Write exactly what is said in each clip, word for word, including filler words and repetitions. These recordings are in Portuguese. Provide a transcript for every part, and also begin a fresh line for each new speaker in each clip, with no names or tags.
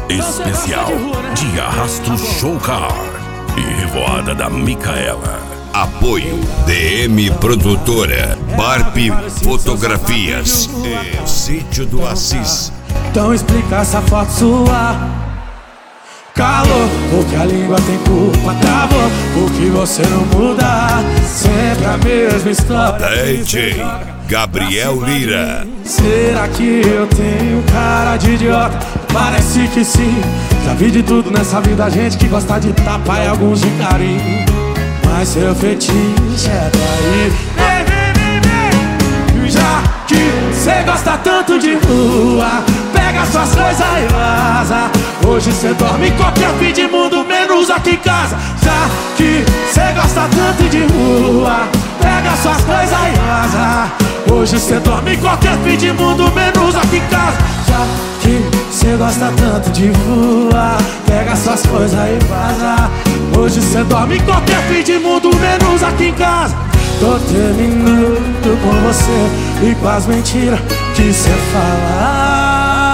Especial de Arrasto Showcar e Revoada da Micaela.
Apoio D M Produtora, Barp Fotografias e Sítio do Assis.
Então explica essa foto sua. Calor, porque a língua tem culpa. Travou, porque você não muda. Sempre a mesma história.
D J Gabriel Lira.
Será que eu tenho cara de idiota? Parece que sim. Já vi de tudo nessa vida, gente que gosta de tapa e alguns de carinho. Mas seu fetiche é trair. Vem, vem, vem, vem. Já que cê gosta tanto de rua, pega suas coisas e vaza. Hoje cê dorme em qualquer fim de mundo, menos aqui em casa. Já que cê gosta tanto de rua, pega suas coisas e vaza. Hoje cê dorme em qualquer fim de mundo, menos aqui em casa. Já que cê gosta tanto de rua, pega suas coisas e vaza. Hoje cê dorme em qualquer fim de mundo, menos aqui em casa. Tô terminando com você e com as mentiras que cê fala.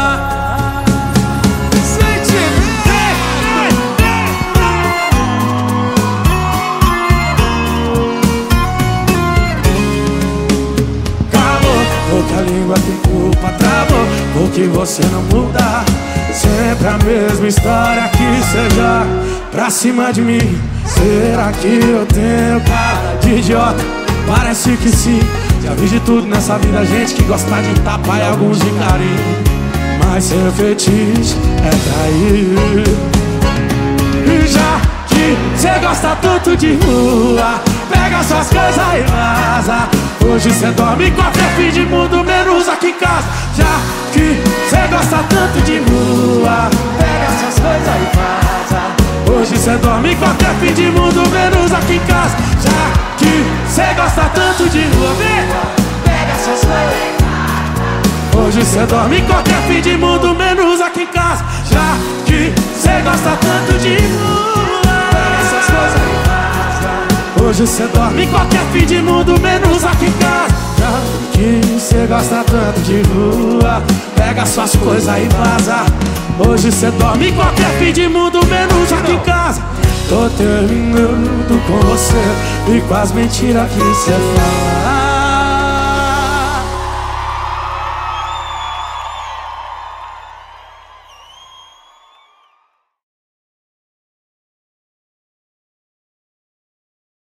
Porque a língua tem culpa, travou, porque você não muda. Sempre a mesma história que seja pra cima de mim. Será que eu tenho cara de idiota? Parece que sim. Já vi de tudo nessa vida, gente que gosta de tapa e alguns de carinho. Mas seu fetiche é trair. E já que cê gosta tanto de rua, pega suas coisas e vaza. Hoje cê dorme em qualquer fim de mundo, menos aqui em casa. Já que cê gosta tanto de rua, pega suas coisas e vaza. Hoje cê dorme em qualquer fim de mundo, menos aqui em casa. Já que cê gosta tanto de rua, pega suas coisas e vaza. Hoje cê dorme em qualquer fim de mundo, menos aqui em casa. Já que cê gosta tanto de rua, pega suas coisas e vaza. Hoje cê dorme em qualquer fim de mundo, menos aqui em casa. Já que cê gosta tanto de rua, pega suas coisas e vaza. Hoje cê dorme em qualquer fim de mundo, menos aqui em casa. Tô terminando com você e com as mentiras que cê fala.